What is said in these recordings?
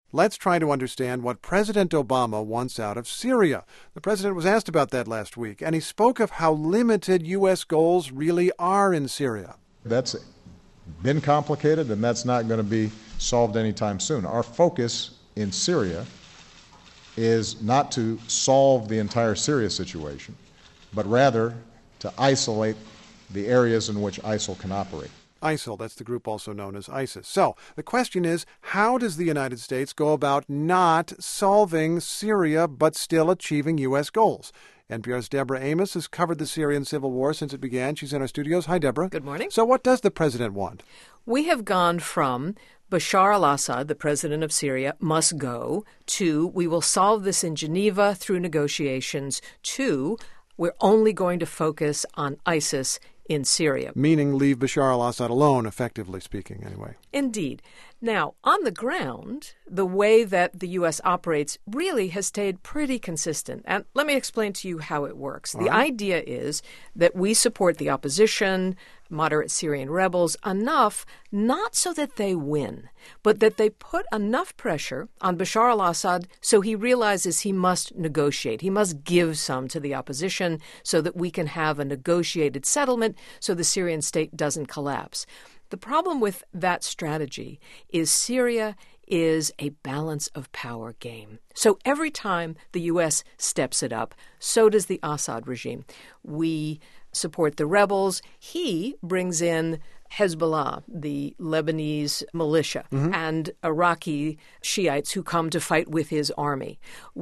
Let's try to understand what President Obama wants out of Syria. The president was asked about that last week, and he spoke of how limited U.S. goals really are in Syria. That's been complicated, and that's not going to be solved anytime soon. Our focus in Syria is not to solve the entire Syria situation, but rather to isolate the areas in which ISIL can operate. ISIL, that's the group also known as ISIS. So the question is, how does the United States go about not solving Syria but still achieving U.S. goals? NPR's Deborah Amos has covered the Syrian civil war since it began. She's in our studios. Hi, Deborah. Good morning. So what does the president want? We have gone from Bashar al-Assad, the president of Syria, must go, to we will solve this in Geneva through negotiations, to we're only going to focus on ISIS in Syria. Meaning leave Bashar al-Assad alone, effectively speaking, anyway. Indeed. Now, on the ground, the way that the U.S. operates really has stayed pretty consistent. And let me explain to you how it works. The idea is that we support the opposition, moderate Syrian rebels, enough not so that they win, but that they put enough pressure on Bashar al-Assad so he realizes he must negotiate. He must give some to the opposition so that we can have a negotiated settlement so the Syrian state doesn't collapse. The problem with that strategy is Syria is a balance of power game. So every time the U.S. steps it up, so does the Assad regime. We support the rebels. He brings in Hezbollah, the Lebanese militia, and Iraqi Shiites who come to fight with his army.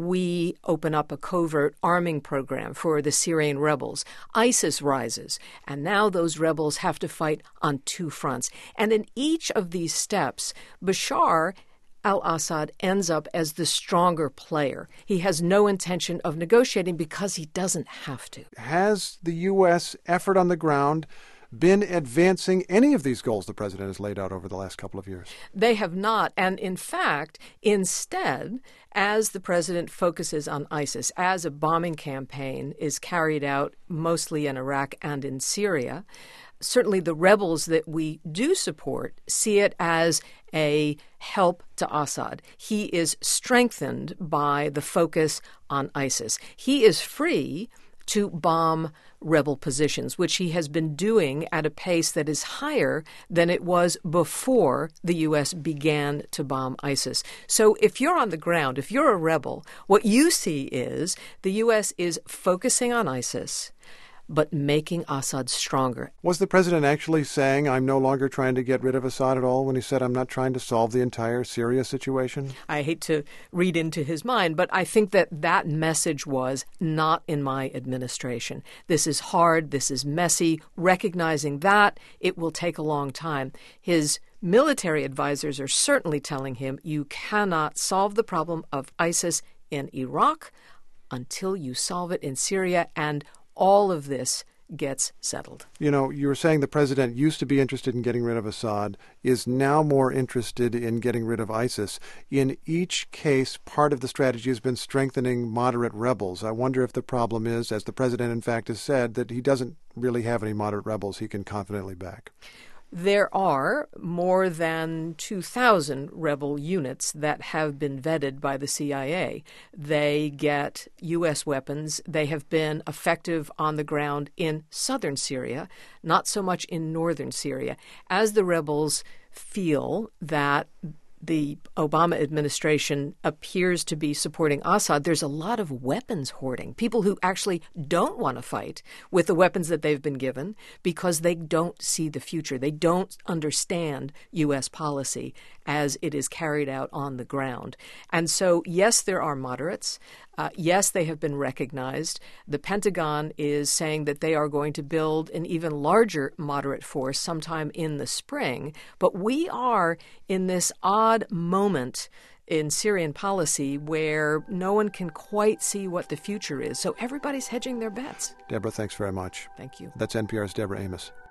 We open up a covert arming program for the Syrian rebels. ISIS rises, and now those rebels have to fight on two fronts. And in each of these steps, Bashar al-Assad ends up as the stronger player. He has no intention of negotiating because he doesn't have to. Has the U.S. effort on the ground been advancing any of these goals the president has laid out over the last couple of years? They have not. And in fact, instead, as the president focuses on ISIS, as a bombing campaign is carried out mostly in Iraq and in Syria, certainly the rebels that we do support see it as a help to Assad. He is strengthened by the focus on ISIS. He is free to bomb rebel positions, which he has been doing at a pace that is higher than it was before the U.S. began to bomb ISIS. So if you're on the ground, if you're a rebel, what you see is the U.S. is focusing on ISIS, but making Assad stronger. Was the president actually saying, I'm no longer trying to get rid of Assad at all, when he said, I'm not trying to solve the entire Syria situation? I hate to read into his mind, but I think that that message was not in my administration. This is hard. This is messy. Recognizing that, it will take a long time. His military advisors are certainly telling him you cannot solve the problem of ISIS in Iraq until you solve it in Syria, and all of this gets settled. You know, you were saying the president used to be interested in getting rid of Assad, is now more interested in getting rid of ISIS. In each case, part of the strategy has been strengthening moderate rebels. I wonder if the problem is, as the president in fact has said, that he doesn't really have any moderate rebels he can confidently back. There are more than 2,000 rebel units that have been vetted by the CIA. They get U.S. weapons. They have been effective on the ground in southern Syria, not so much in northern Syria. As the rebels feel that the Obama administration appears to be supporting Assad, there's a lot of weapons hoarding. People who actually don't want to fight with the weapons that they've been given because they don't see the future. They don't understand U.S. policy as it is carried out on the ground. And so, yes, there are moderates. Yes, they have been recognized. The Pentagon is saying that they are going to build an even larger moderate force sometime in the spring. But we are in this odd moment in Syrian policy where no one can quite see what the future is. So everybody's hedging their bets. Deborah, thanks very much. Thank you. That's NPR's Deborah Amos.